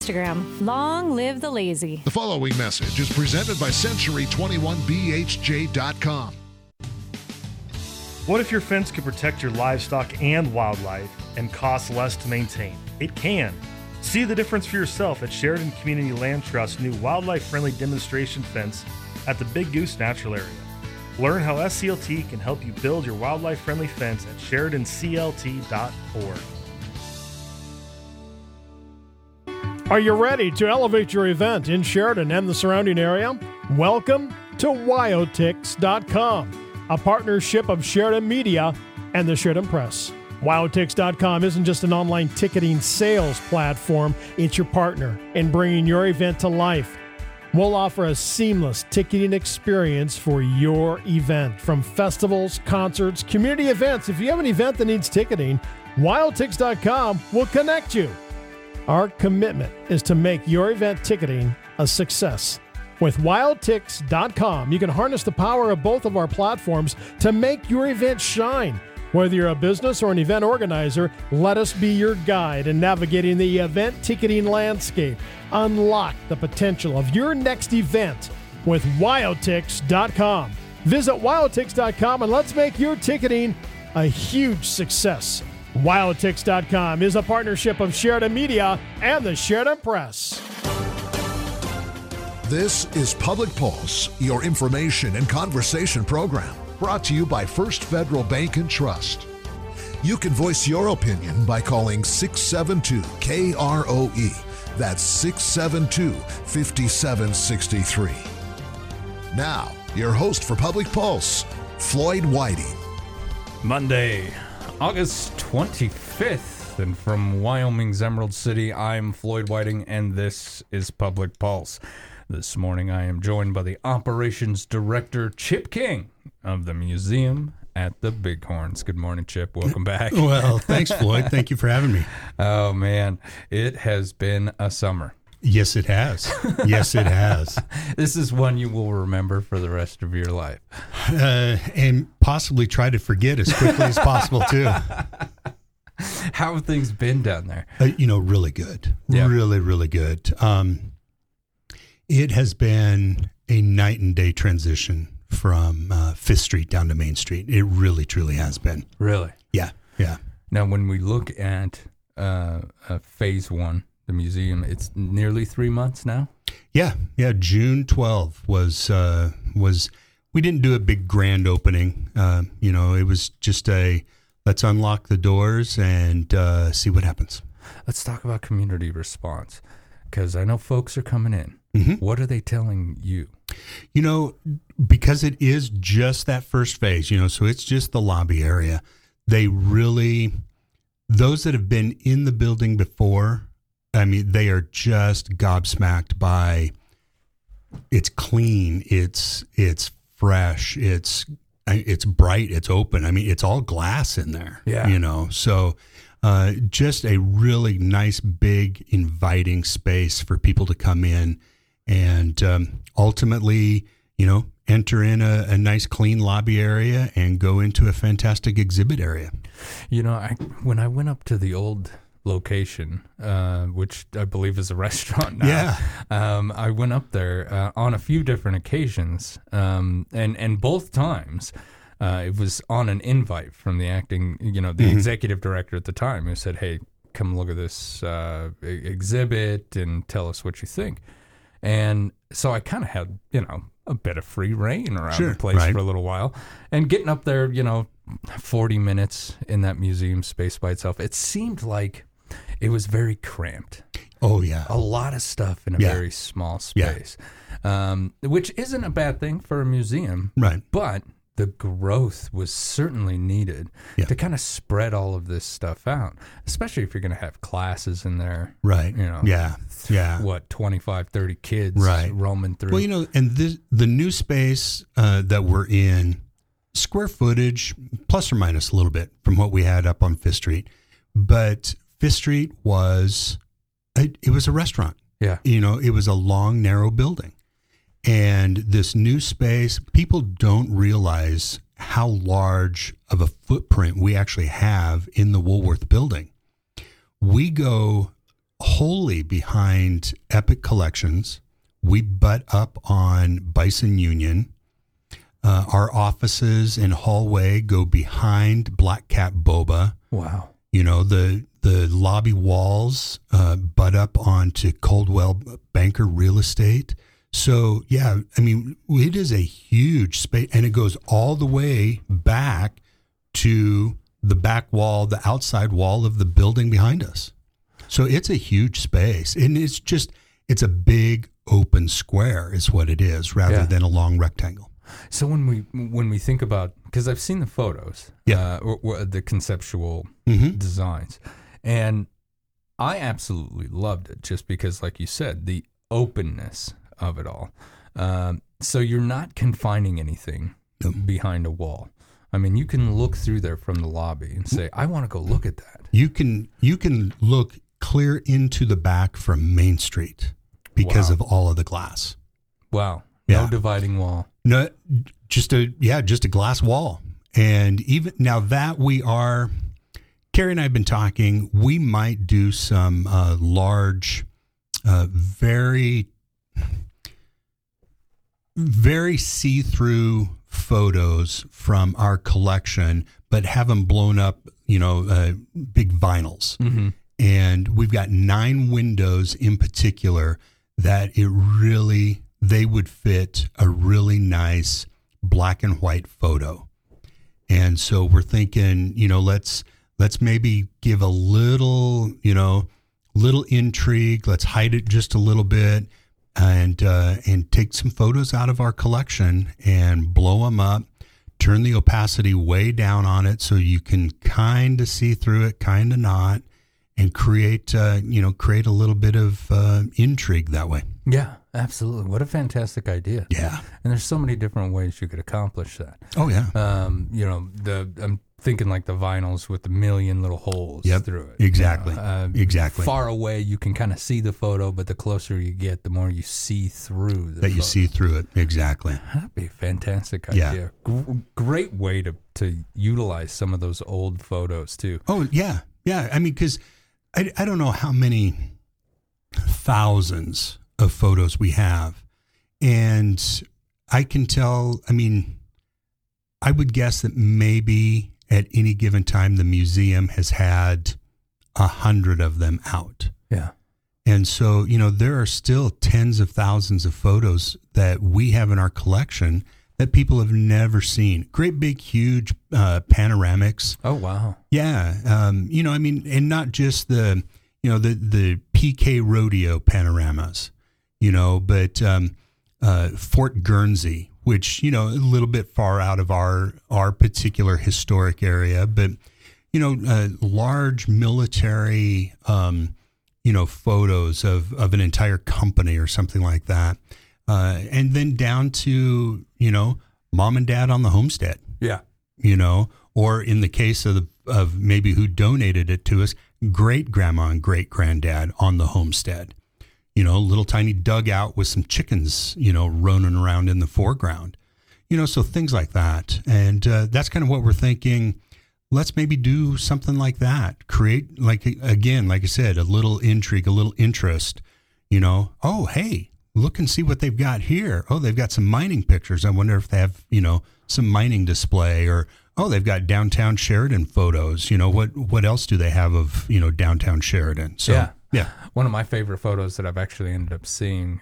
Instagram. Long live the lazy. The following message is presented by Century21BHJ.com. What if your fence could protect your livestock and wildlife and cost less to maintain? It can. See the difference for yourself at Sheridan Community Land Trust's new wildlife-friendly demonstration fence at the Big Goose Natural Area. Learn how SCLT can help you build your wildlife-friendly fence at SheridanCLT.org. Are you ready to elevate your event in Sheridan and the surrounding area? Welcome to Wiotix.com, a partnership of Sheridan Media and the Sheridan Press. Wiotix.com isn't just an online ticketing sales platform, it's your partner in bringing your event to life. We'll offer a seamless ticketing experience for your event, from festivals, concerts, community events. If you have an event that needs ticketing, Wiotix.com will connect you. Our commitment is to make your event ticketing a success. With Wiotix.com, you can harness the power of both of our platforms to make your event shine. Whether you're a business or an event organizer, let us be your guide in navigating the event ticketing landscape. Unlock the potential of your next event with Wiotix.com. Visit Wiotix.com and let's make your ticketing a huge success. Wiotix.com is a partnership of Sheridan Media and the Sheridan Press. This is Public Pulse, your information and conversation program, brought to you by First Federal Bank and Trust. You can voice your opinion by calling 672-KROE. That's 672-5763. Now, your host for Public Pulse, Floyd Whiting. Monday, August 25th, and from Wyoming's Emerald City, I'm Floyd Whiting, and this is Public Pulse. This morning, I am joined by the Operations Director, Chip King, of the Museum at the Bighorns. Good morning, Chip. Welcome back. Well, thanks, Floyd. Thank you for having me. Oh, man. It has been a summer. Yes, it has. Yes, it has. This is one you will remember for the rest of your life. And possibly try to forget as quickly as possible, too. How have things been down there? Really good. Yep. Really, really good. It has been a night and day transition from Fifth Street down to Main Street. It really, truly has been. Really? Yeah, yeah. Now, when we look at Phase 1, the museum, it's nearly 3 months now? Yeah. June 12 was we didn't do a big grand opening. It was just let's unlock the doors and see what happens. Let's talk about community response, because I know folks are coming in. Mm-hmm. What are they telling you? Because it is just that first phase, so it's just the lobby area. Those that have been in the building before, they are just gobsmacked by it's clean, it's fresh, it's bright, it's open. It's all glass in there. Yeah. So just a really nice, big, inviting space for people to come in and ultimately, enter in a nice, clean lobby area and go into a fantastic exhibit area. When I went up to the old location, which I believe is a restaurant now. Yeah. I went up there on a few different occasions, and both times it was on an invite from the executive director at the time, who said, "Hey, come look at this exhibit and tell us what you think." And so I kind of had, a bit of free reign around the place for a little while. And getting up there, 40 minutes in that museum space by itself, it seemed like it was very cramped. Oh, yeah. A lot of stuff in a very small space, which isn't a bad thing for a museum. Right. But the growth was certainly needed to kind of spread all of this stuff out, especially if you're going to have classes in there. Right. 25, 30 kids roaming through. Well, and the new space that we're in, square footage, plus or minus a little bit from what we had up on Fifth Street. But Fifth Street was a restaurant. Yeah. It was a long, narrow building. And this new space, people don't realize how large of a footprint we actually have in the Woolworth building. We go wholly behind Epic Collections. We butt up on Bison Union. Our offices and hallway go behind Black Cat Boba. Wow. You know, the lobby walls butt up onto Coldwell Banker Real Estate. So, yeah, I mean, it is a huge space, and it goes all the way back to the back wall, the outside wall of the building behind us. So it's a huge space, and it's a big open square is what it is, rather than a long rectangle. So when we think about, because I've seen the photos, or the conceptual designs, and I absolutely loved it just because, like you said, the openness of it all. So you're not confining anything behind a wall. I mean, you can look through there from the lobby and say, I want to go look at that. You can look clear into the back from Main Street because of all of the glass. Wow. Yeah. No dividing wall. No, just a glass wall. And even now that Carrie and I have been talking, we might do some large, very, very see-through photos from our collection, but have them blown up, big vinyls. Mm-hmm. And we've got 9 windows in particular that they would fit a really nice black and white photo. And so we're thinking, let's maybe give a little intrigue. Let's hide it just a little bit and take some photos out of our collection and blow them up, turn the opacity way down on it so you can kind of see through it, kind of not, and create a little bit of intrigue that way. Yeah, absolutely. What a fantastic idea. Yeah. And there's so many different ways you could accomplish that. Oh, yeah. I'm thinking like the vinyls with the million little holes through it. Exactly. Exactly. Far away, you can kind of see the photo, but the closer you get, the more you see through the photo. You see through it. Exactly. That'd be a fantastic idea. Yeah. Great way to utilize some of those old photos, too. Oh, yeah. Yeah. I mean, because I don't know how many thousands of photos we have. And I can tell, I would guess that maybe at any given time, the museum has had 100 of them out. Yeah. And so, there are still tens of thousands of photos that we have in our collection that people have never seen. Great big, huge panoramics. Oh, wow. Yeah. And not just the PK Rodeo panoramas, but Fort Guernsey, which, a little bit far out of our particular historic area, but, large military, photos of an entire company or something like that. And then down to, mom and dad on the homestead. Yeah. Or in the case of maybe who donated it to us, great grandma and great granddad on the homestead. Little tiny dugout with some chickens, roaming around in the foreground, so things like that. And that's kind of what we're thinking. Let's maybe do something like that. Create, like I said, a little intrigue, a little interest, oh, hey, look and see what they've got here. Oh, they've got some mining pictures. I wonder if they have, some mining display, or, oh, they've got downtown Sheridan photos. What else do they have of, downtown Sheridan? So, yeah. One of my favorite photos that I've actually ended up seeing,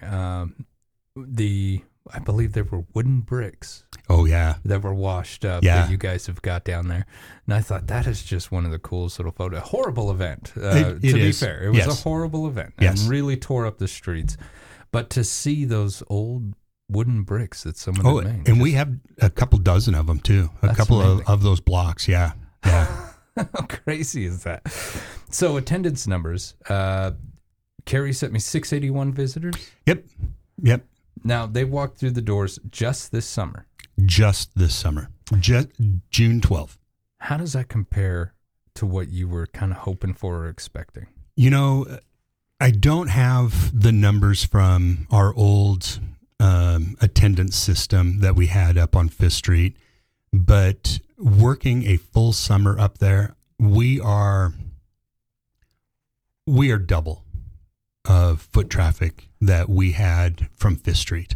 I believe there were wooden bricks. Oh, yeah. That were washed up that you guys have got down there. And I thought that is just one of the coolest little photos. A horrible event, to be fair. It was a horrible event and really tore up the streets. But to see those old wooden bricks that someone had made. And we have a couple dozen of them, too. A couple of those blocks, yeah. How crazy is that? So attendance numbers. Carrie sent me 681 visitors. Yep. Now, they walked through the doors just this summer. Just June 12th. How does that compare to what you were kind of hoping for or expecting? I don't have the numbers from our old attendance system that we had up on Fifth Street, but working a full summer up there, we are double of foot traffic that we had from Fifth Street.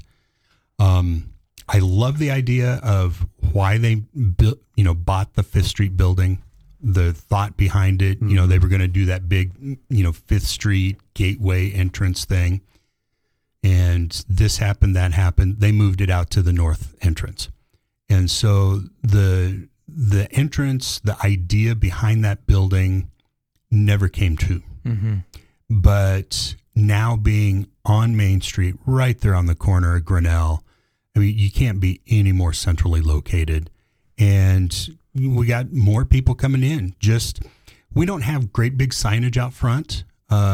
I love the idea of why they bought the Fifth Street building, the thought behind it. Mm-hmm. They were going to do that big, Fifth Street gateway entrance thing. And this happened, that happened. They moved it out to the north entrance. And so the entrance, the idea behind that building never came true. Mm-hmm. But now being on Main Street, right there on the corner of Grinnell, I mean, you can't be any more centrally located. And we got more people coming in. We don't have great big signage out front.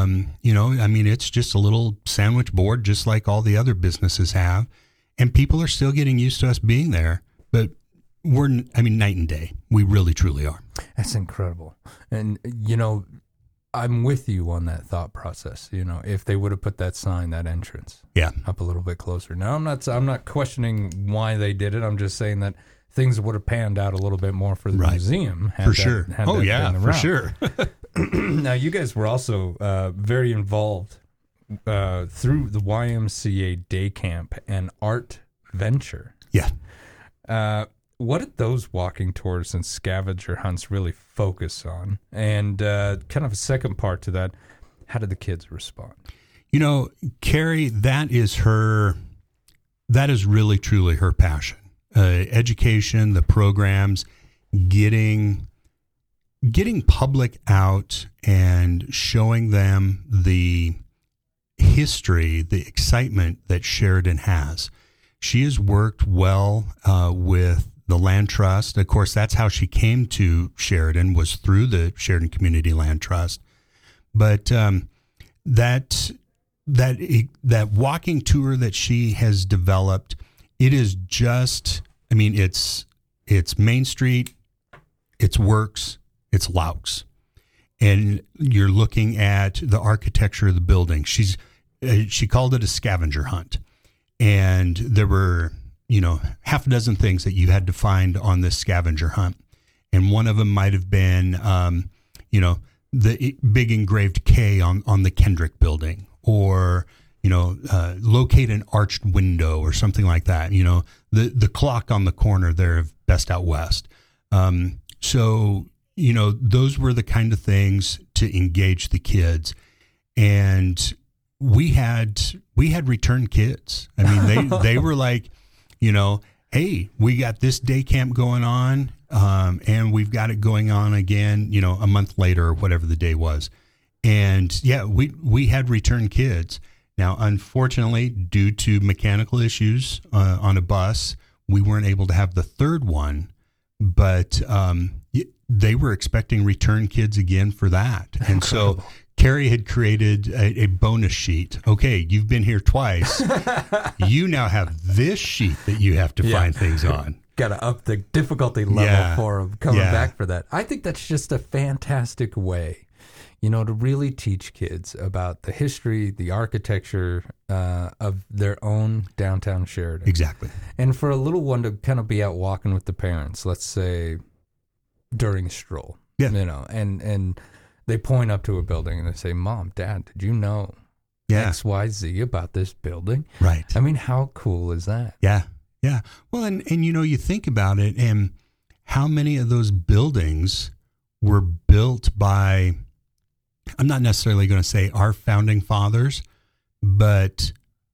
It's just a little sandwich board, just like all the other businesses have. And people are still getting used to us being there. But we're night and day. We really, truly are. That's incredible. And, I'm with you on that thought process. If they would have put that sign, that entrance, up a little bit closer. Now, I'm not questioning why they did it. I'm just saying that things would have panned out a little bit more for the museum. For sure. For sure. Now, you guys were also very involved through the YMCA Day Camp and Art Venture. Yeah. What did those walking tours and scavenger hunts really focus on? And kind of a second part to that, how did the kids respond? Carrie, that is really, truly her passion. Education, the programs, getting public out and showing them the history, the excitement that Sheridan has. She has worked well with the Land Trust. Of course, that's how she came to Sheridan, was through the Sheridan Community Land Trust. But that walking tour that she has developed, it is just, it's Main Street, it's Works, it's Laux. And you're looking at the architecture of the building. She called it a scavenger hunt. And there were, half a dozen things that you had to find on this scavenger hunt. And one of them might have been, the big engraved K on the Kendrick building, or, locate an arched window or something like that. The clock on the corner there of Best Out West. So, those were the kind of things to engage the kids. And we had return kids. They were like, hey, we got this day camp going on, and we've got it going on again, a month later or whatever the day was. And yeah, we had return kids. Now, unfortunately, due to mechanical issues on a bus, we weren't able to have the third one, but they were expecting return kids again for that. And Incredible. So Carrie had created a bonus sheet. Okay, you've been here twice. You now have this sheet that you have to find things on. Got to up the difficulty level for them coming back for that. I think that's just a fantastic way, to really teach kids about the history, the architecture of their own downtown Sheridan. Exactly. And for a little one to kind of be out walking with the parents, let's say during a stroll, and they point up to a building and they say, Mom, Dad, did you know X, Y, Z about this building? Right. How cool is that? Yeah. Yeah. Well, and you think about it, and how many of those buildings were built by, I'm not necessarily going to say our founding fathers, but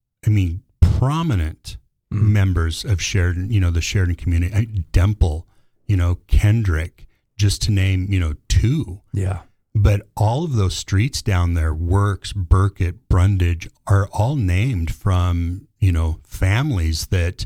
prominent members of Sheridan, the Sheridan community, Demple, Kendrick, just to name, two. Yeah. But all of those streets down there, Works, Burkett, Brundage, are all named from, families that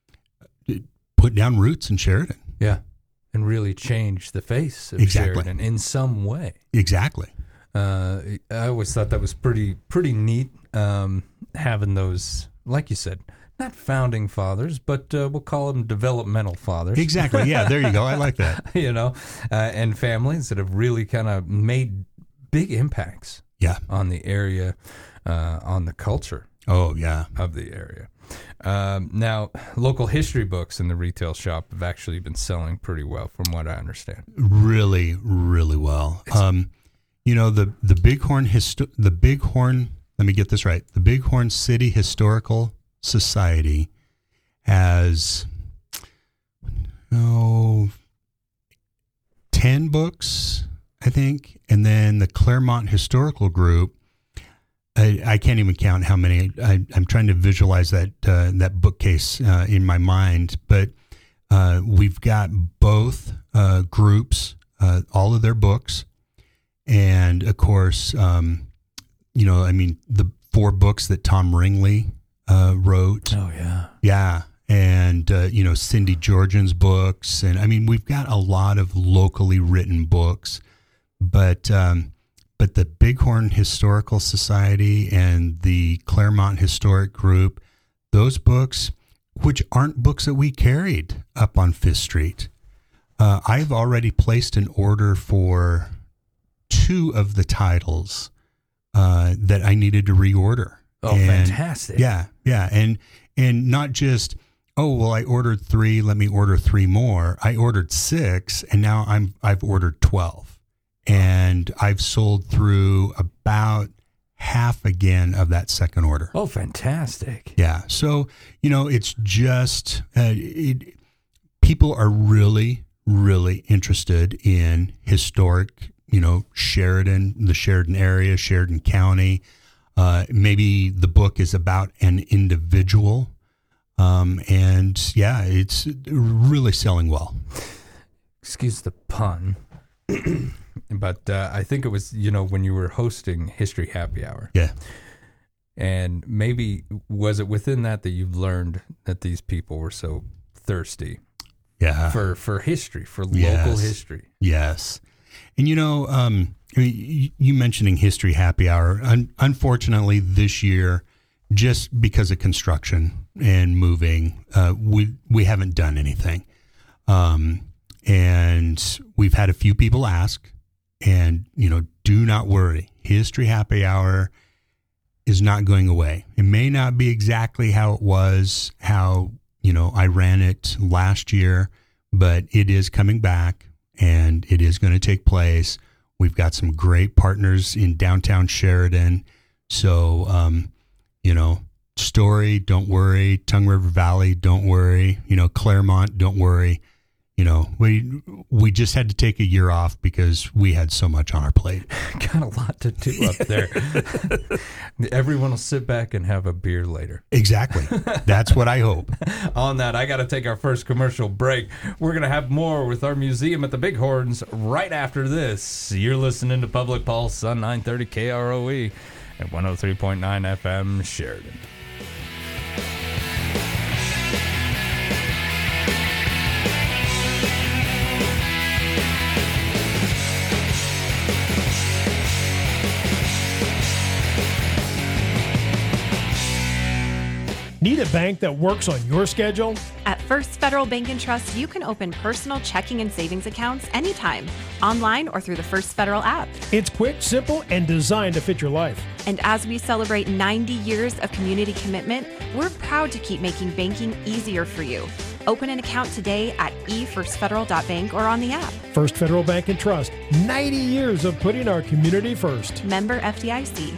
put down roots in Sheridan. Yeah. And really change the face of Sheridan in some way. Exactly. I always thought that was pretty neat, having those, like you said, not founding fathers, but we'll call them developmental fathers. Exactly. Yeah, there you go. I like that. And families that have really kind of made big impacts on the area, on the culture of the area. Now, local history books in the retail shop have actually been selling pretty well, from what I understand. Really, really well. The Bighorn let me get this right. The Bighorn City Historical Society has 10 books, I think, and then the Claremont Historical Group. I can't even count how many. I'm trying to visualize that bookcase in my mind, but we've got both groups, all of their books, and of course, the 4 books that Tom Ringley wrote. Oh yeah, yeah, and Cindy Georgian's books, and I mean we've got a lot of locally written books, but the Bighorn Historical Society and the Claremont Historic Group, those books, which aren't books that we carried up on Fifth Street. I've already placed an order for 2 of the titles that I needed to reorder. Oh, fantastic. Yeah. And not just, I ordered 3, let me order 3 more. I ordered 6, and now I've ordered 12. And I've sold through about half again of that second order. Oh, fantastic. Yeah. So, it's just, people are really, really interested in historic, Sheridan, the Sheridan area, Sheridan County. Maybe the book is about an individual. And yeah, it's really selling well. Excuse the pun. But I think it was, when you were hosting History Happy Hour. Yeah. And maybe was it within that you've learned that these people were so thirsty for history, for local history? Yes. And, you mentioning History Happy Hour, unfortunately this year, just because of construction and moving, we haven't done anything. And we've had a few people ask, and, do not worry. History Happy Hour is not going away. It may not be exactly how it was, how, I ran it last year, but it is coming back and it is going to take place. We've got some great partners in downtown Sheridan. So, Story, don't worry. Tongue River Valley, don't worry. Claremont, don't worry. We just had to take a year off because we had so much on our plate. Got a lot to do up there. Everyone will sit back and have a beer later. Exactly. That's what I hope. On that, I got to take our first commercial break. We're going to have more with our museum at the Bighorns right after this. You're listening to Public Pulse on 930 KROE at 103.9 FM Sheridan. Need a bank that works on your schedule? At First Federal Bank and Trust, you can open personal checking and savings accounts anytime, online or through the First Federal app. It's quick, simple, and designed to fit your life. And as we celebrate 90 years of community commitment, we're proud to keep making banking easier for you. Open an account today at efirstfederal.bank or on the app. First Federal Bank and Trust, 90 years of putting our community first. Member FDIC.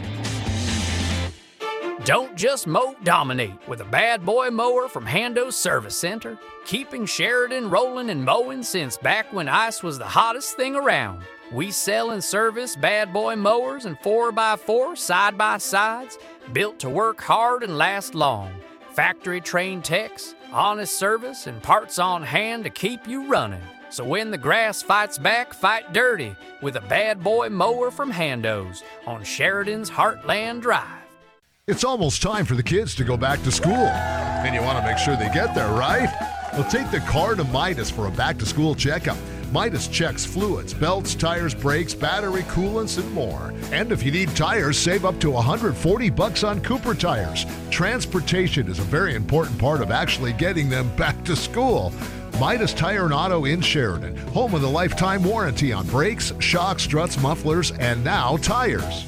Don't just mow, dominate with a bad boy mower from Hando's Service Center. Keeping Sheridan rolling and mowing since back when ice was the hottest thing around. We sell and service bad boy mowers and 4x4 side-by-sides, built to work hard and last long. Factory-trained techs, honest service, and parts on hand to keep you running. So when the grass fights back, fight dirty with a bad boy mower from Hando's on Sheridan's Heartland Drive. It's almost time for the kids to go back to school, and you want to make sure they get there, right? Well, take the car to Midas for a back-to-school checkup. Midas checks fluids, belts, tires, brakes, battery, coolants, and more. And if you need tires, save up to $140 on Cooper tires. Transportation is a very important part of actually getting them back to school. Midas Tire and Auto in Sheridan, home of the lifetime warranty on brakes, shocks, struts, mufflers, and now tires.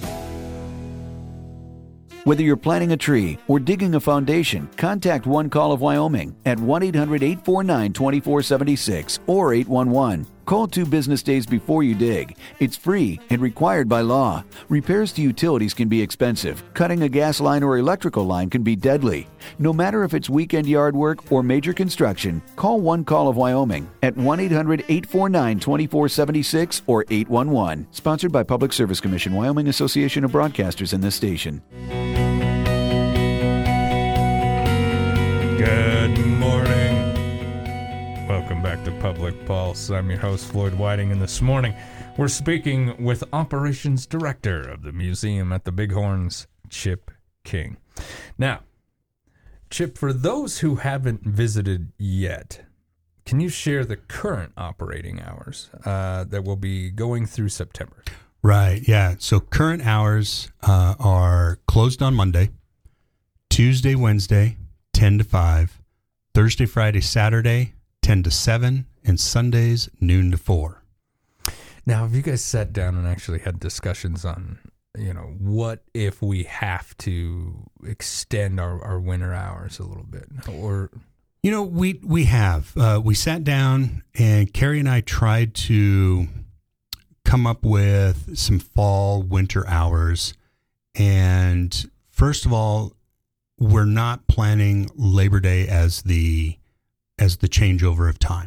Whether you're planting a tree or digging a foundation, contact One Call of Wyoming at 1-800-849-2476 or 811. Call 2 business days before you dig. It's free and required by law. Repairs to utilities can be expensive. Cutting a gas line or electrical line can be deadly. No matter if it's weekend yard work or major construction, call One Call of Wyoming at 1-800-849-2476 or 811. Sponsored by Public Service Commission, Wyoming Association of Broadcasters, and this station. Good morning. Welcome back to Public Pulse. I'm your host, Floyd Whiting, and this morning we're speaking with Operations Director of the Museum at the Bighorns, Chip King. Now, Chip, for those who haven't visited yet, can you share the current operating hours that will be going through September? Right, yeah. So current hours are closed on Monday, Tuesday, Wednesday, 10 to 5, Thursday, Friday, Saturday, 10 to 7, and Sundays, noon to 4. Now, have you guys sat down and actually had discussions on, what if we have to extend our winter hours a little bit? Or, we have. We sat down, and Carrie and I tried to come up with some fall, winter hours. And first of all, we're not planning Labor Day as the changeover of time.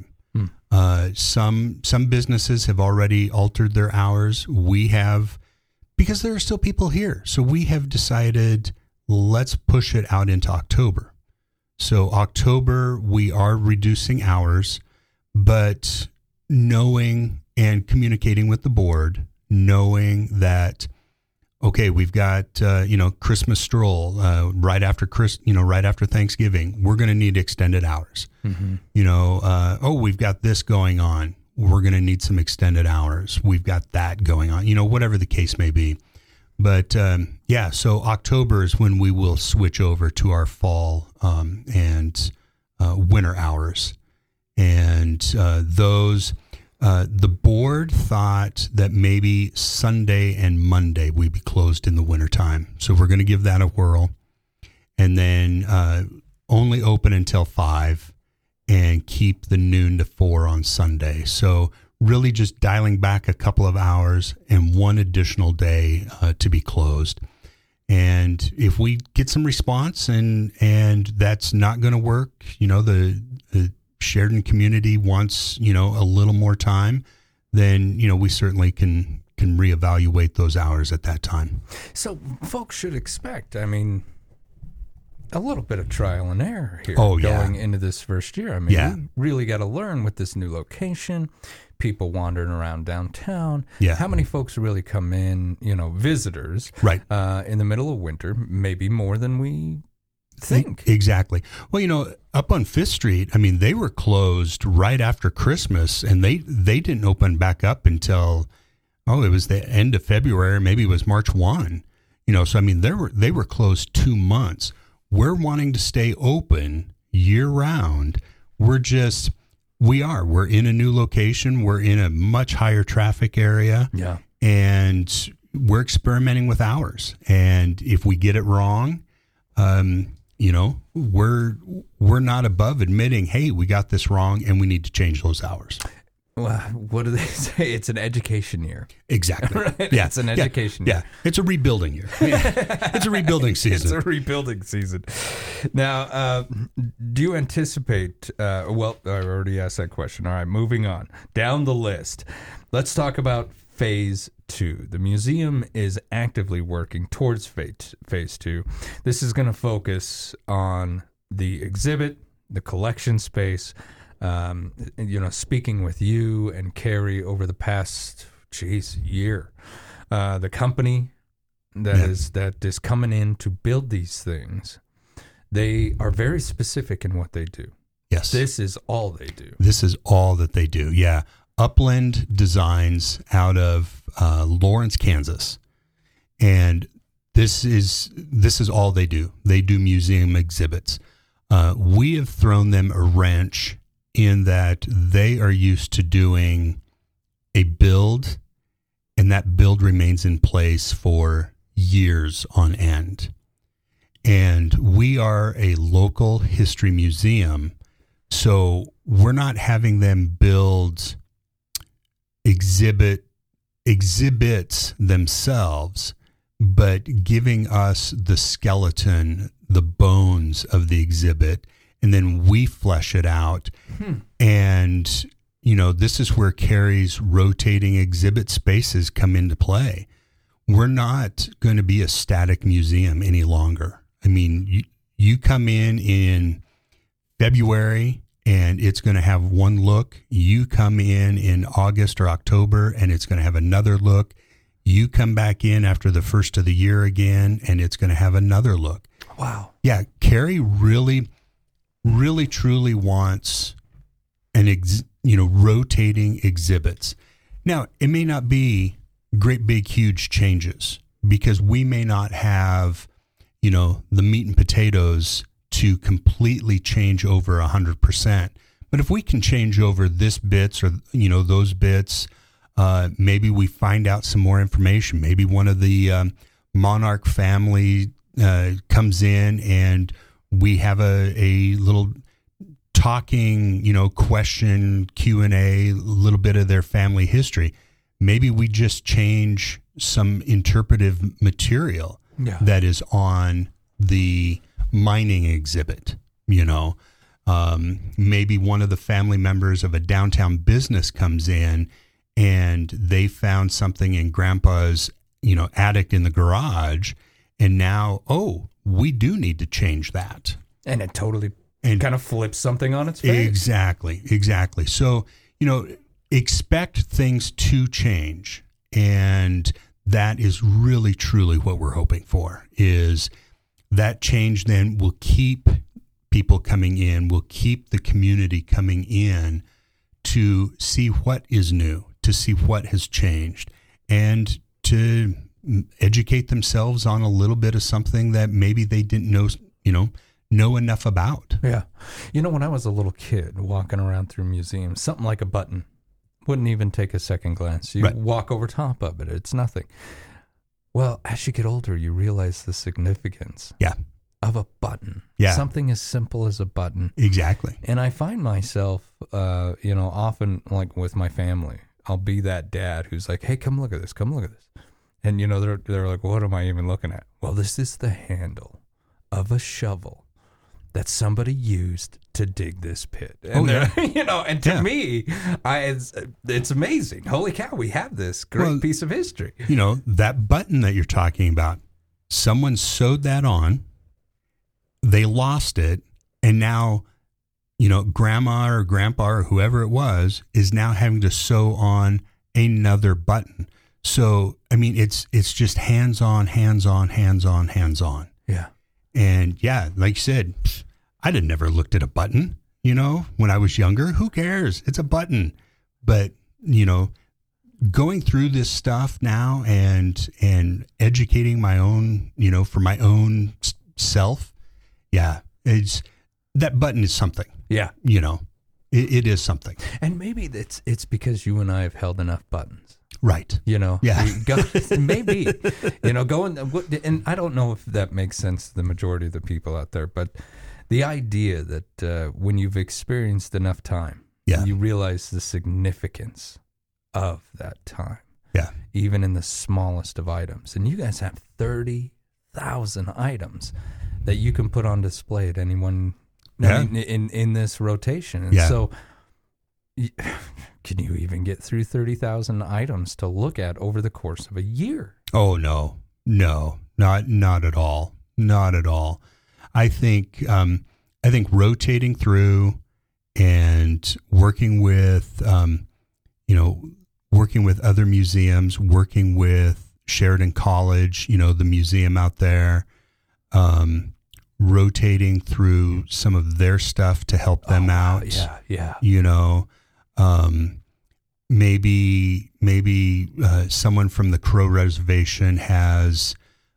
Some businesses have already altered their hours. We have, because there are still people here. So we have decided, let's push it out into October. So October, we are reducing hours, but knowing and communicating with the board, knowing that, okay, we've got Christmas stroll right after Thanksgiving. We're going to need extended hours. Mm-hmm. We've got this going on. We're going to need some extended hours. We've got that going on. Whatever the case may be. But so October is when we will switch over to our fall and winter hours, and those. The board thought that maybe Sunday and Monday we'd be closed in the wintertime. So we're going to give that a whirl, and then only open until 5 and keep the noon to 4 on Sunday. So really just dialing back a couple of hours and one additional day to be closed. And if we get some response and that's not going to work, the Sheridan community wants, a little more time, then, we certainly can reevaluate those hours at that time. So folks should expect, a little bit of trial and error here going into this first year. We really got to learn with this new location, people wandering around downtown. Yeah. How many folks really come in, visitors, right, in the middle of winter, maybe more than we think. Exactly. Well, up on 5th Street, they were closed right after Christmas, and they didn't open back up until, it was the end of February, maybe it was March 1. So they were closed 2 months. We're wanting to stay open year round. We're in a new location. We're in a much higher traffic area. Yeah. And we're experimenting with hours. And if we get it wrong, we're not above admitting, hey, we got this wrong and we need to change those hours. Well, what do they say? It's an education year. Exactly. Right? Yeah. It's an education year. Yeah. It's a rebuilding year. It's a rebuilding season. It's a rebuilding season. Now, do you anticipate, I already asked that question. All right, moving on. Down the list. Let's talk about Phase 2. The museum is actively working towards Phase 2. This is going to focus on the exhibit, the collection space. Speaking with you and Carrie over the past, year, the company that is coming in to build these things, they are very specific in what they do. Yes. This is all they do. This is all that they do. Yeah. Upland Designs out of Lawrence, Kansas. And this is all they do. They do museum exhibits. We have thrown them a wrench in that they are used to doing a build, and that build remains in place for years on end. And we are a local history museum, so we're not having them build exhibits themselves, but giving us the skeleton, the bones of the exhibit, and then we flesh it out. And, this is where Carrie's rotating exhibit spaces come into play. We're not going to be a static museum any longer. I mean, you come in February and it's going to have one look. You come in August or October and it's going to have another look. You come back in after the first of the year again and it's going to have another look. Wow. Yeah, Carrie really, really, truly wants rotating exhibits. Now, it may not be great, big, huge changes because we may not have, the meat and potatoes to completely change over 100%. But if we can change over this bits or, those bits, maybe we find out some more information. Maybe one of the monarch family comes in and we have a little talking, question, Q&A, a little bit of their family history. Maybe we just change some interpretive material that is on the mining exhibit, maybe one of the family members of a downtown business comes in and they found something in Grandpa's, attic in the garage. And now, we do need to change that. And it totally kind of flips something on its face. Exactly. So, expect things to change. And that is really, truly what we're hoping for, is that change then will keep people coming in, will keep the community coming in to see what is new, to see what has changed, and to educate themselves on a little bit of something that maybe they didn't know enough about. Yeah. When I was a little kid walking around through museums, something like a button wouldn't even take a second glance. You walk over top of it. It's nothing. Well, as you get older, you realize the significance of a button. Yeah. Something as simple as a button. Exactly. And I find myself, often like with my family, I'll be that dad who's like, hey, come look at this. Come look at this. And, they're like, what am I even looking at? Well, this is the handle of a shovel that somebody used to dig this pit. And and to me, it's amazing. Holy cow, we have this great piece of history. That button that you're talking about, someone sewed that on, they lost it, and now, grandma or grandpa or whoever it was is now having to sew on another button. So, I mean, it's just hands-on. Yeah. And like you said, I'd have never looked at a button, when I was younger. Who cares? It's a button. But, going through this stuff now and educating my own, for my own self, it's that button is something. Yeah. It is something. And maybe it's because you and I have held enough buttons. Right. Maybe, going, and I don't know if that makes sense to the majority of the people out there, but the idea that when you've experienced enough time, you realize the significance of that time. Yeah. Even in the smallest of items. And you guys have 30,000 items that you can put on display at any one in this rotation. And so can you even get through 30,000 items to look at over the course of a year? Oh, no, not at all. Not at all. I think rotating through and working with, working with other museums, working with Sheridan College, the museum out there, rotating through some of their stuff to help them out. Maybe someone from the Crow Reservation has,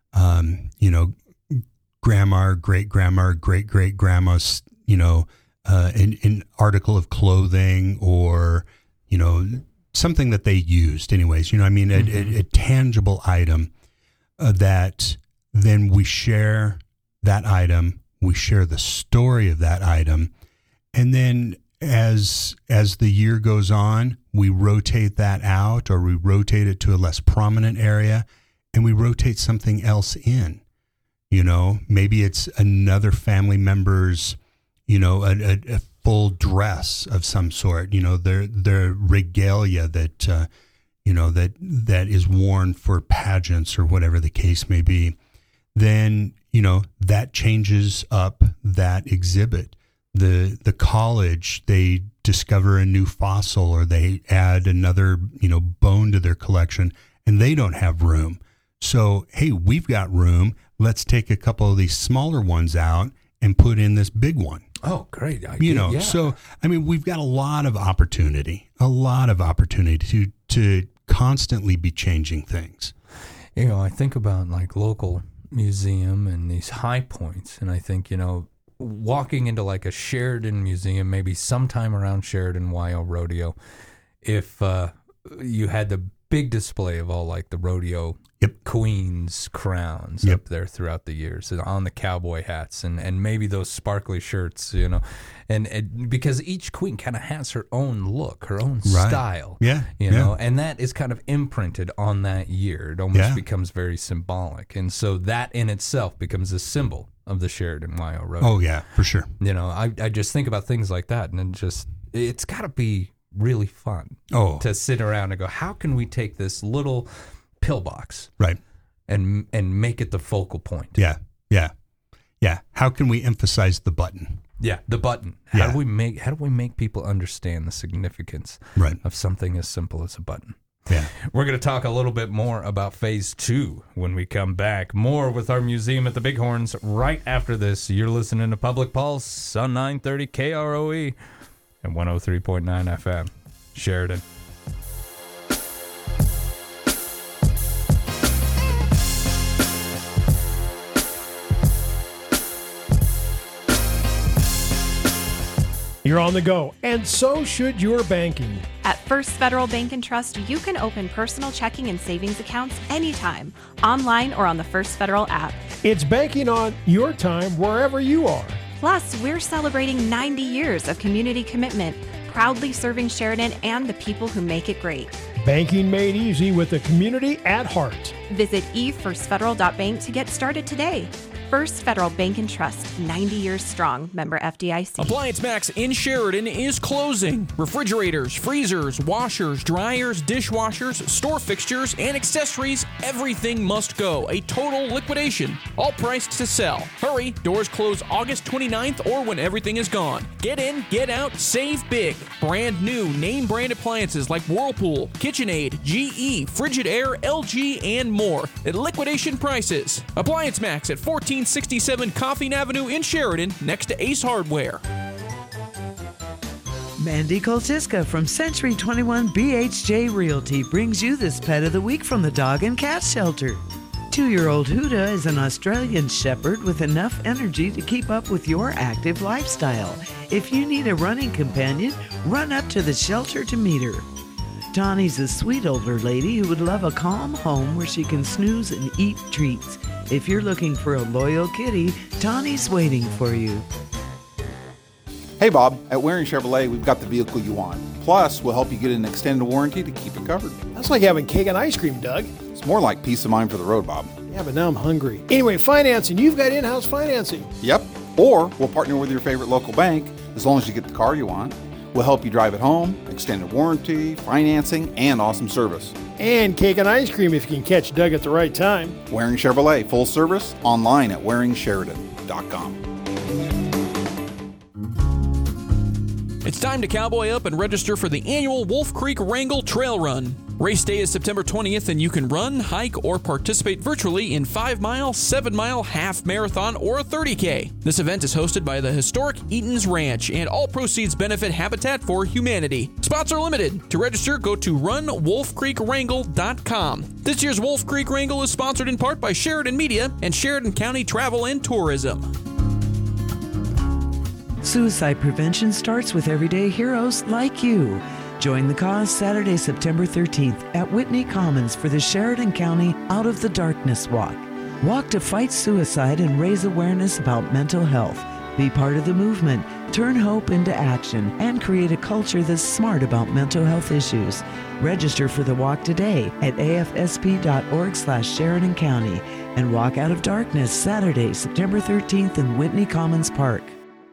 grandma, great-great-grandma's, an article of clothing or, something that they used anyways, a tangible item that then we share that item, we share the story of that item, and then as the year goes on, we rotate that out, or we rotate it to a less prominent area, and we rotate something else in. Maybe it's another family member's, a full dress of some sort, their regalia that, that is worn for pageants or whatever the case may be. Then, that changes up that exhibit. The college, they discover a new fossil, or they add another, bone to their collection, and they don't have room. So, hey, we've got room. Let's take a couple of these smaller ones out and put in this big one. Oh, great. So, we've got a lot of opportunity to constantly be changing things. I think about like local museum and these high points, and I think, walking into like a Sheridan museum, maybe sometime around Sheridan Wyo Rodeo, if you had the big display of all like the rodeo queens crowns up there throughout the years, and on the cowboy hats, and maybe those sparkly shirts, and because each queen kind of has her own look, her own style, and that is kind of imprinted on that year. It almost becomes very symbolic, and so that in itself becomes a symbol of the Sheridan Wyo Rodeo. Oh yeah, for sure. I just think about things like that, and it's got to be really fun to sit around and go, how can we take this little pillbox and make it the focal point? How can we emphasize the button? The button. How do we make people understand the significance of something as simple as a button? We're going to talk a little bit more about Phase 2 when we come back. More with our museum at the Bighorns right after this. You're listening to Public Pulse on 930 KROE and 103.9 FM. Sheridan. You're on the go, and so should your banking. At First Federal Bank and Trust, you can open personal checking and savings accounts anytime, online or on the First Federal app. It's banking on your time wherever you are. Plus, we're celebrating 90 years of community commitment, proudly serving Sheridan and the people who make it great. Banking made easy with the community at heart. Visit efirstfederal.bank to get started today. First Federal Bank and Trust, 90 years strong, member FDIC. Appliance Max in Sheridan is closing. Refrigerators, freezers, washers, dryers, dishwashers, store fixtures, and accessories, everything must go. A total liquidation. All priced to sell. Hurry, doors close August 29th or when everything is gone. Get in, get out, save big. Brand new name brand appliances like Whirlpool, KitchenAid, GE, Frigidaire, LG, and more at liquidation prices. Appliance Max at 1467 Coffeen Avenue in Sheridan, next to Ace Hardware. Mandy Koltiska from Century 21 BHJ Realty brings you this pet of the week from the Dog and Cat Shelter. 2-year-old Huda is an Australian Shepherd with enough energy to keep up with your active lifestyle. If you need a running companion, run up to the shelter to meet her. Tawny's a sweet older lady who would love a calm home where she can snooze and eat treats. If you're looking for a loyal kitty, Tawny's waiting for you. Hey Bob, at Waring Chevrolet, we've got the vehicle you want. Plus, we'll help you get an extended warranty to keep it covered. That's like having cake and ice cream, Doug. It's more like peace of mind for the road, Bob. Yeah, but now I'm hungry. Anyway, financing. You've got in-house financing. Yep. Or we'll partner with your favorite local bank as long as you get the car you want. We'll help you drive it home, extended warranty, financing, and awesome service. And cake and ice cream if you can catch Doug at the right time. Waring Chevrolet, full service, online at waringsheridan.com. It's time to cowboy up and register for the annual Wolf Creek Wrangell Trail Run. Race day is September 20th, and you can run, hike, or participate virtually in 5-mile, 7-mile, half marathon, or a 30K. This event is hosted by the historic Eaton's Ranch, and all proceeds benefit Habitat for Humanity. Spots are limited. To register, go to runwolfcreekwrangell.com. This year's Wolf Creek Wrangell is sponsored in part by Sheridan Media and Sheridan County Travel and Tourism. Suicide prevention starts with everyday heroes like you. Join the cause Saturday, September 13th at Whitney Commons for the Sheridan County Out of the Darkness Walk. Walk to fight suicide and raise awareness about mental health. Be part of the movement. Turn hope into action and create a culture that's smart about mental health issues. Register for the walk today at afsp.org/Sheridan County and walk out of darkness Saturday, September 13th in Whitney Commons Park.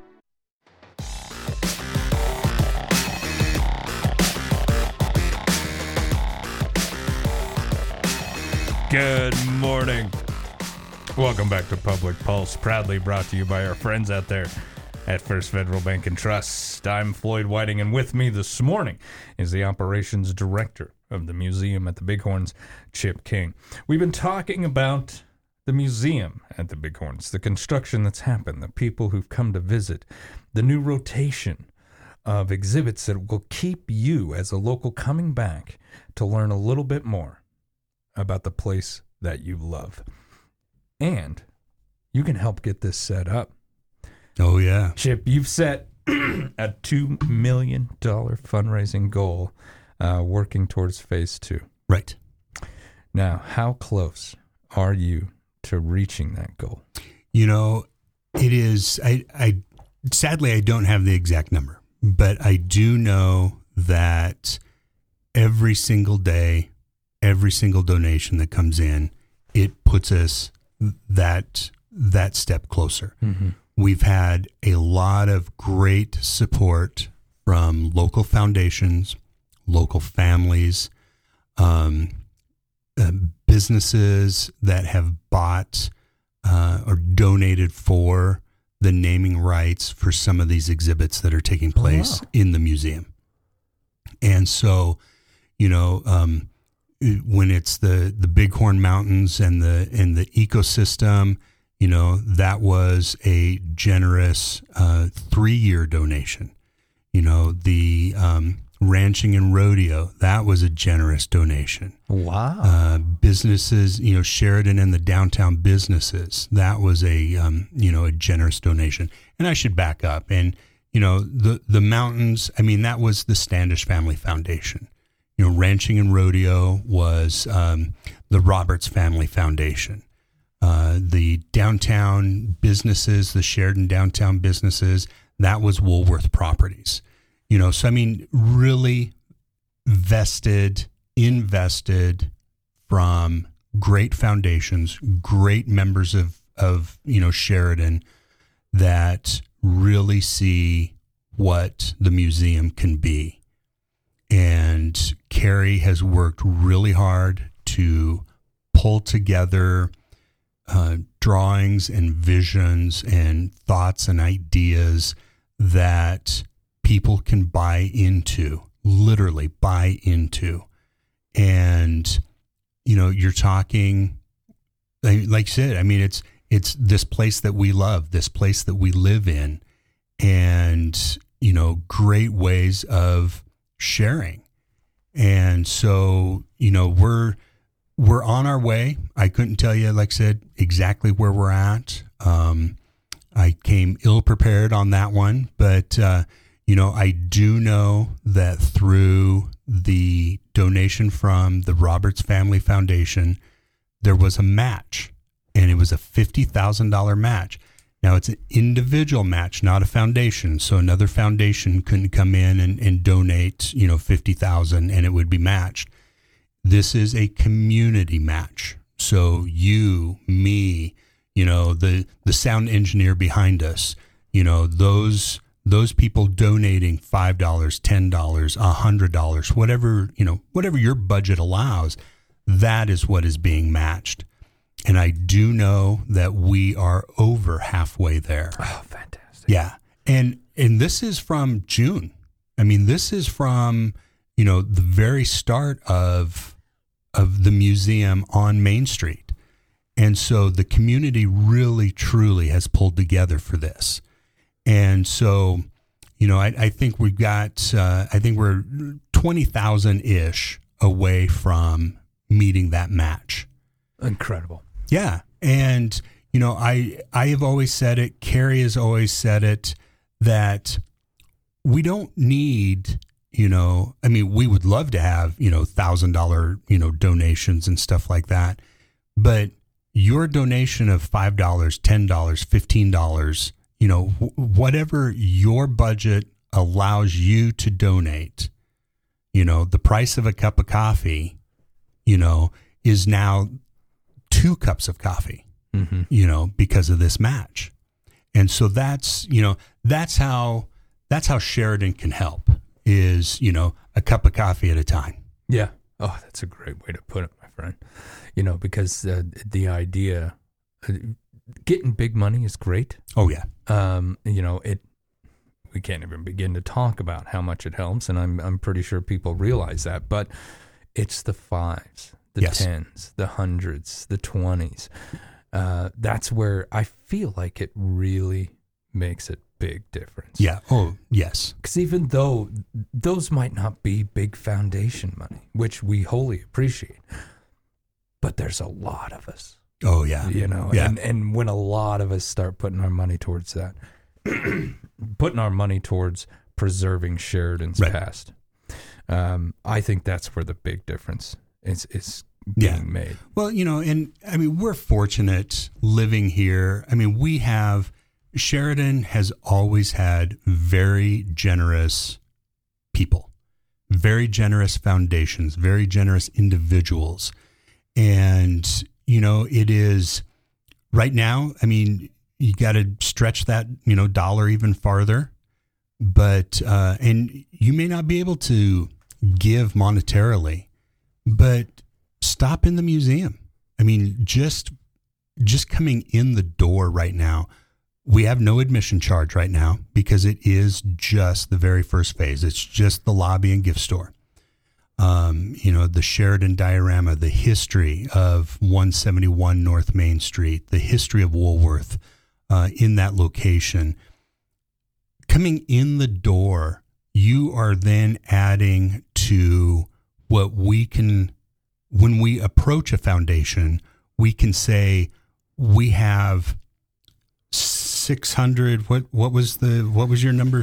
Good morning. Welcome back to Public Pulse, proudly brought to you by our friends out there at First Federal Bank and Trust. I'm Floyd Whiting, and with me this morning is the operations director of the museum at the Bighorns, Chip King. We've been talking about the museum at the Bighorns, the construction that's happened, the people who've come to visit, the new rotation of exhibits that will keep you as a local coming back to learn a little bit more about the place that you love. And you can help get this set up. Oh, yeah. Chip, you've set a $2 million fundraising goal working towards phase 2. Right. Now, how close are you to reaching that goal? You know, it is, I sadly, I don't have the exact number, but I do know that every single day, every single donation that comes in, it puts us that step closer. Mm-hmm. We've had a lot of great support from local foundations, local families, businesses that have bought or donated for the naming rights for some of these exhibits that are taking place in the museum. And so, you know, when it's the Bighorn Mountains and the ecosystem, you know, that was a generous 3-year donation. You know, the ranching and rodeo, that was a generous donation. Wow. Businesses, you know, Sheridan and the downtown businesses, that was a generous donation. And I should back up. And, you know, the mountains, I mean, that was the Standish Family Foundation. You know, ranching and rodeo was the Roberts Family Foundation. The downtown businesses, the Sheridan downtown businesses, that was Woolworth Properties. You know, so I mean, really invested from great foundations, great members of you know, Sheridan that really see what the museum can be. And Carrie has worked really hard to pull together drawings and visions and thoughts and ideas that people can buy into, literally buy into. And, you know, you're talking, like you said, I mean, it's this place that we love, this place that we live in, and, you know, great ways of sharing. And so, you know, we're on our way. I couldn't tell you, like I said, exactly where we're at. I came ill prepared on that one, but, you know, I do know that through the donation from the Roberts Family Foundation, there was a match, and it was a $50,000 match. Now, it's an individual match, not a foundation. So another foundation couldn't come in and donate, you know, $50,000 and it would be matched. This is a community match. So you, me, you know, the sound engineer behind us, you know, those people donating $5, $10, $100, whatever, you know, whatever your budget allows, that is what is being matched. And I do know that we are over halfway there. Oh, fantastic. Yeah. And this is from June. I mean, this is from, you know, the very start of the museum on Main Street. And so the community really, truly has pulled together for this. And so, you know, I think we've got, I think we're 20,000-ish away from meeting that match. Incredible. Yeah. And, you know, I have always said it, Carrie has always said it, that we don't need, you know, I mean, we would love to have, you know, $1,000, you know, donations and stuff like that. But your donation of $5, $10, $15, whatever your budget allows you to donate, the price of a cup of coffee, is now 2 cups of coffee, because of this match. And so that's how Sheridan can help is, a cup of coffee at a time. Yeah. Oh, that's a great way to put it, my friend. Because the idea, getting big money is great. Oh, yeah. We can't even begin to talk about how much it helps, and I'm pretty sure people realize that. But it's the 5s, the 10s, the 100s, the 20s. That's where I feel like it really makes a big difference. Yeah. Oh, yes. Because even though those might not be big foundation money, which we wholly appreciate, but there's a lot of us. Oh, yeah. Yeah. And when a lot of us start putting our money towards that, putting our money towards preserving Sheridan's past, I think that's where the big difference is being made. Well, and I mean, we're fortunate living here. I mean, Sheridan has always had very generous people, very generous foundations, very generous individuals. And, it is right now, I mean, you got to stretch that, dollar even farther, but, and you may not be able to give monetarily, but stop in the museum. I mean, just coming in the door right now, we have no admission charge right now because it is just the very first phase. It's just the lobby and gift store. The Sheridan diorama, the history of 171 North Main Street, the history of Woolworth in that location. Coming in the door, you are then adding to what we can, when we approach a foundation, we can say we have 600, what was your number?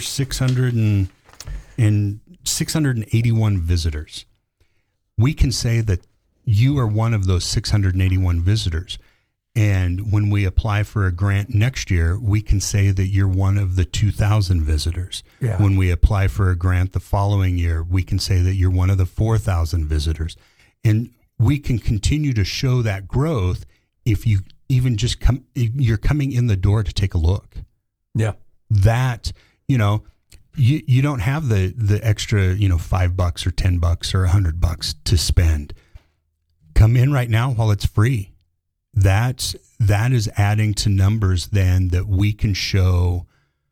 681 visitors. We can say that you are one of those 681 visitors. And when we apply for a grant next year, we can say that you're one of the 2,000 visitors. Yeah. When we apply for a grant the following year, we can say that you're one of the 4,000 visitors. And we can continue to show that growth if you even just you're coming in the door to take a look. Yeah. That, you don't have the extra, $5 or $10 or $100 to spend. Come in right now while it's free. That is adding to numbers then that we can show,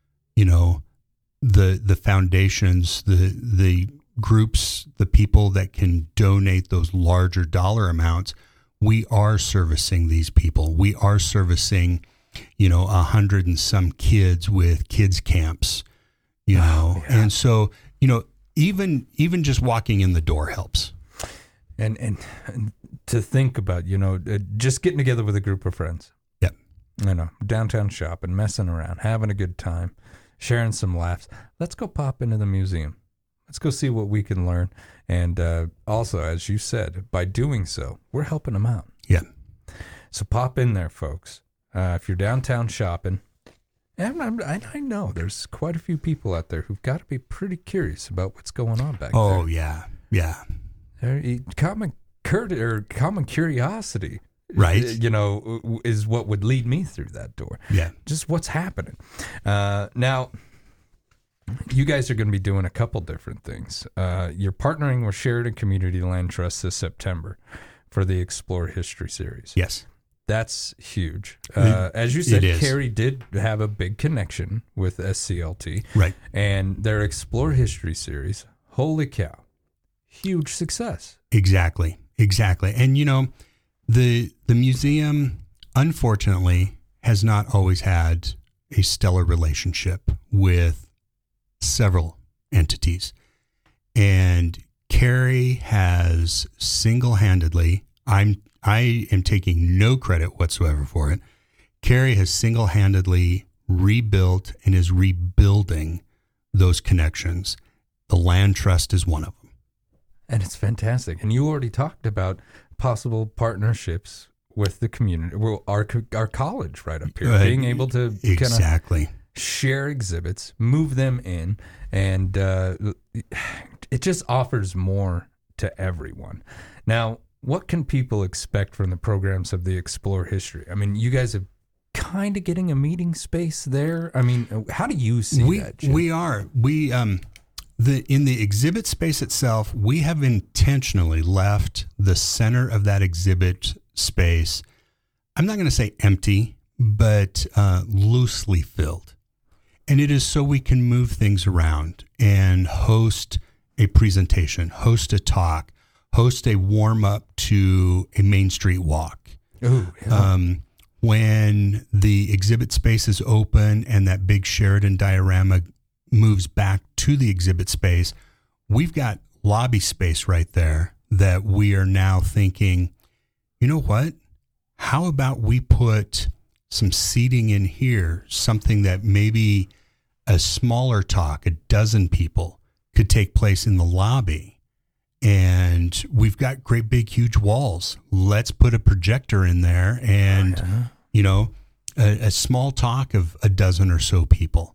the foundations, the groups, the people that can donate those larger dollar amounts. We are servicing these people. We are servicing, 100 and some kids with kids camps, and so, even just walking in the door helps. And to think about, just getting together with a group of friends. Yep. Downtown shopping, messing around, having a good time, sharing some laughs. Let's go pop into the museum. Let's go see what we can learn. And also, as you said, by doing so, we're helping them out. Yeah. So pop in there, folks. If you're downtown shopping, and I know there's quite a few people out there who've got to be pretty curious about what's going on back there. Oh, yeah. Yeah. Common curiosity, right? Is what would lead me through that door. Yeah, just what's happening. Now, you guys are going to be doing a couple different things. You're partnering with Sheridan Community Land Trust this September for the Explore History series. Yes, that's huge. As you said, Carrie did have a big connection with SCLT, right? And their Explore History series. Holy cow! Huge success. Exactly. And, the museum, unfortunately, has not always had a stellar relationship with several entities. And Carrie has single-handedly, I am taking no credit whatsoever for it, Carrie has single-handedly rebuilt and is rebuilding those connections. The Land Trust is one of them. And it's fantastic. And you already talked about possible partnerships with the community, well, our college right up here, being able to exactly share exhibits, move them in, and it just offers more to everyone. Now, what can people expect from the programs of the Explore History? I mean, you guys are kind of getting a meeting space there. I mean, how do you see that, Jim? We are. In the exhibit space itself, we have intentionally left the center of that exhibit space, I'm not going to say empty, but loosely filled. And it is so we can move things around and host a presentation, host a talk, host a warm-up to a Main Street walk. Ooh, yeah. When the exhibit space is open and that big Sheridan diorama moves back to the exhibit space, we've got lobby space right there that we are now thinking, you know what? How about we put some seating in here, something that maybe a smaller talk, 12 people, could take place in the lobby. And we've got great big huge walls. Let's put a projector in there and, you know, a small talk of 12 or so people.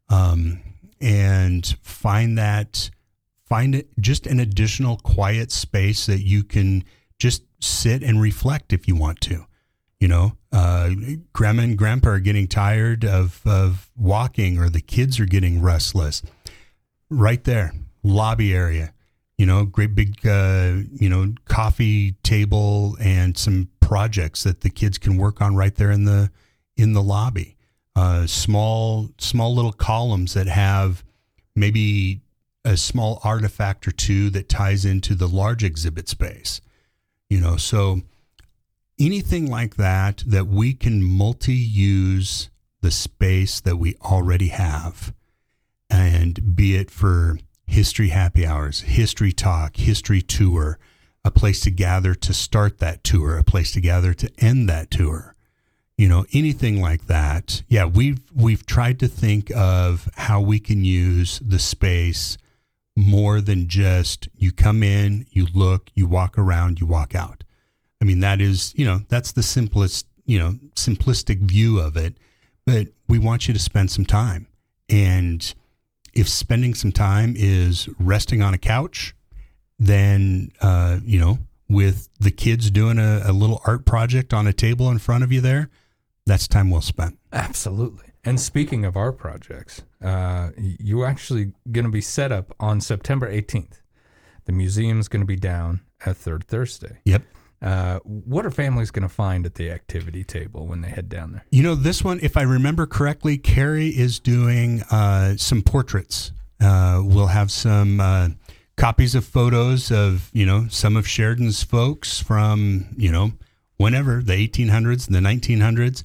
And find it just an additional quiet space that you can just sit and reflect if you want to. You know, grandma and grandpa are getting tired of walking, or the kids are getting restless. Right there, lobby area, you know, great big, coffee table and some projects that the kids can work on right there in the lobby. Small little columns that have maybe a small artifact or two that ties into the large exhibit space, you know, so anything like that we can multi-use the space that we already have, and be it for history happy hours, history talk, history tour, a place to gather to start that tour, a place to gather to end that tour. You know, anything like that. Yeah, we've tried to think of how we can use the space more than just you come in, you look, you walk around, you walk out. I mean, that is, you know, that's the simplistic view of it. But we want you to spend some time. And if spending some time is resting on a couch, then, with the kids doing a little art project on a table in front of you there, that's time well spent. Absolutely. And speaking of art projects, you're actually going to be set up on September 18th. The museum's going to be down at Third Thursday. Yep. What are families going to find at the activity table when they head down there? You know, this one, if I remember correctly, Carrie is doing some portraits. We'll have some copies of photos of, you know, some of Sheridan's folks from, you know, whenever, the 1800s, the 1900s,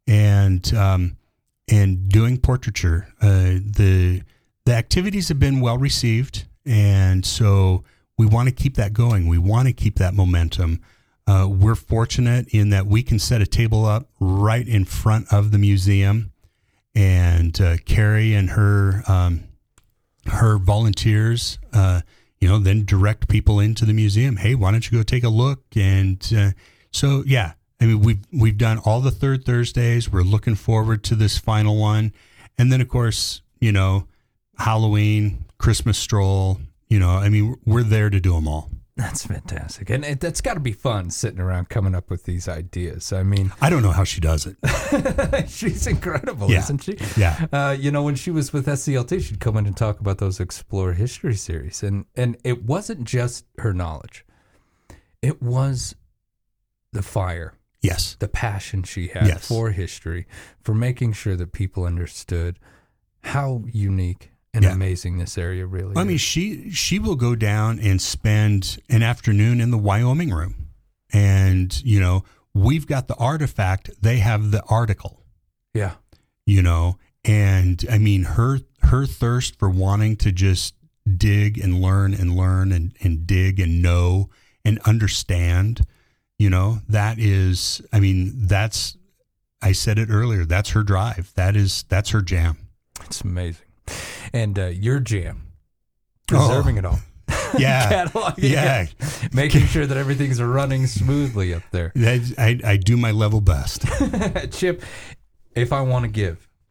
and doing portraiture. The activities have been well received, and so we want to keep that going. We want to keep that momentum. We're fortunate in that we can set a table up right in front of the museum, and Carrie and her volunteers, then direct people into the museum. Hey, why don't you go take a look? And so, yeah, I mean, we've done all the Third Thursdays. We're looking forward to this final one, and then of course, you know, Halloween, Christmas stroll. You know, I mean, we're there to do them all. That's fantastic. And that's got to be fun sitting around coming up with these ideas. I mean, I don't know how she does it. She's incredible, isn't she? Yeah. When she was with SCLT, she'd come in and talk about those Explore History series. And it wasn't just her knowledge. It was the fire. Yes. The passion she had for history, for making sure that people understood how unique and amazing this area really is. I mean, she will go down and spend an afternoon in the Wyoming room. And, you know, we've got the artifact. They have the article. Yeah. You know, and I mean, her thirst for wanting to just dig and learn and dig and know and understand, you know, that is, I mean, that's, I said it earlier, that's her drive. That's her jam. It's amazing. And your jam, preserving it all. Yeah. Cataloging it. Making sure that everything's running smoothly up there. I do my level best. Chip, if I want to give,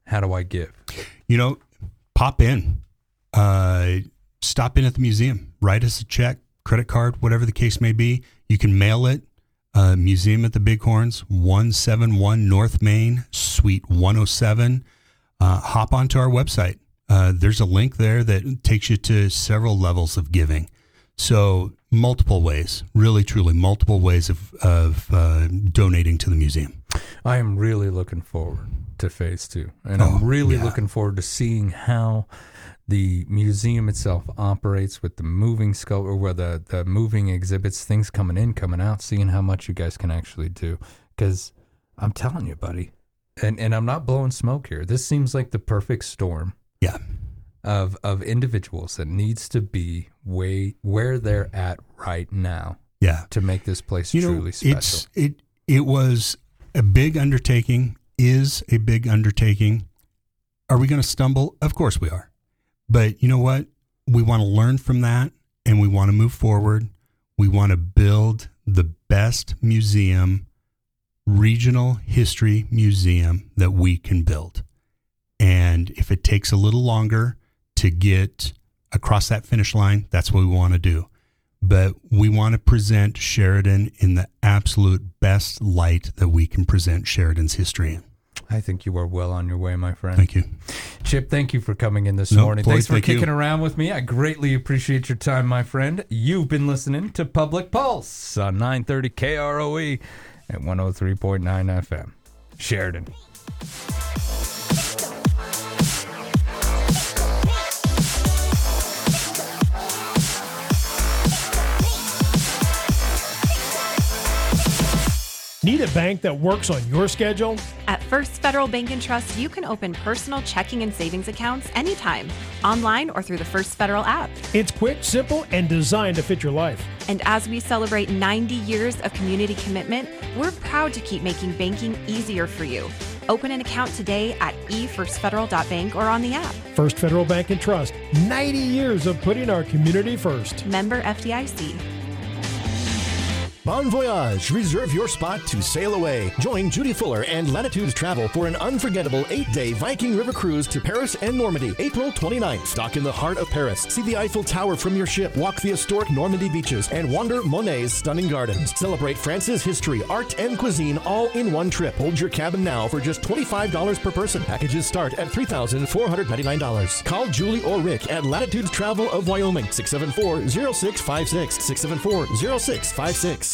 how do I give? Pop in, stop in at the museum, write us a check, credit card, whatever the case may be. You can mail it. Museum at the Bighorns, 171 North Main, Suite 107. Hop onto our website. There's a link there that takes you to several levels of giving. So multiple ways, really, truly multiple ways of donating to the museum. I am really looking forward to phase 2. And I'm really looking forward to seeing how the museum itself operates with the moving sculpt, or where the moving exhibits, things coming in, coming out, seeing how much you guys can actually do. Because I'm telling you, buddy, and I'm not blowing smoke here. This seems like the perfect storm. Yeah. Of individuals that needs to be where they're at right now. Yeah. To make this place truly special. It was a big undertaking, is a big undertaking. Are we going to stumble? Of course we are. But you know what? We want to learn from that, and we want to move forward. We want to build the best museum, regional history museum that we can build. And if it takes a little longer to get across that finish line, that's what we want to do. But we want to present Sheridan in the absolute best light that we can present Sheridan's history in. I think you are well on your way, my friend. Thank you. Chip, thank you for coming in this morning. Floyd, Thanks for kicking you. around with me. I greatly appreciate your time, my friend. You've been listening to Public Pulse on 930 KROE at 103.9 FM. Sheridan. Need a bank that works on your schedule? At First Federal Bank and Trust, you can open personal checking and savings accounts anytime, online or through the First Federal app. It's quick, simple, and designed to fit your life. And as we celebrate 90 years of community commitment, we're proud to keep making banking easier for you. Open an account today at efirstfederal.bank or on the app. First Federal Bank and Trust, 90 years of putting our community first. Member FDIC. Bon voyage! Reserve your spot to sail away. Join Judy Fuller and Latitudes Travel for an unforgettable 8-day Viking River cruise to Paris and Normandy, April 29th. Dock in the heart of Paris. See the Eiffel Tower from your ship. Walk the historic Normandy beaches and wander Monet's stunning gardens. Celebrate France's history, art, and cuisine all in one trip. Hold your cabin now for just $25 per person. Packages start at $3,499. Call Julie or Rick at Latitudes Travel of Wyoming, 674-0656, 674-0656.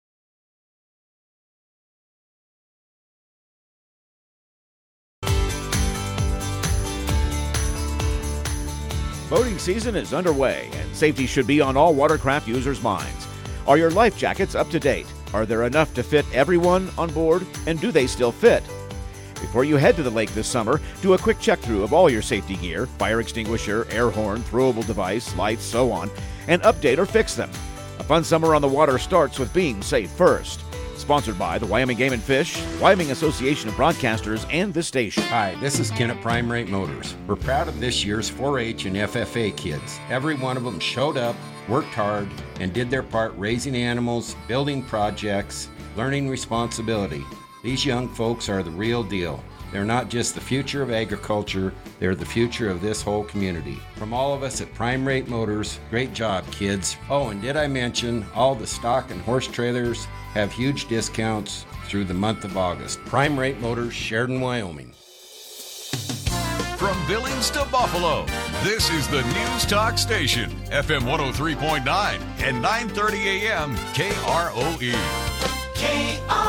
Boating season is underway, and safety should be on all watercraft users' minds. Are your life jackets up to date? Are there enough to fit everyone on board, and do they still fit? Before you head to the lake this summer, do a quick check-through of all your safety gear, fire extinguisher, air horn, throwable device, lights, so on, and update or fix them. A fun summer on the water starts with being safe first. Sponsored by the Wyoming Game and Fish, Wyoming Association of Broadcasters, and this station. Hi, this is Ken at Prime Rate Motors. We're proud of this year's 4-H and FFA kids. Every one of them showed up, worked hard, and did their part raising animals, building projects, learning responsibility. These young folks are the real deal. They're not just the future of agriculture, they're the future of this whole community. From all of us at Prime Rate Motors, great job, kids. Oh, and did I mention all the stock and horse trailers have huge discounts through the month of August. Prime Rate Motors, Sheridan, Wyoming. From Billings to Buffalo, this is the News Talk Station, FM 103.9 and 930 AM KROE. KROE.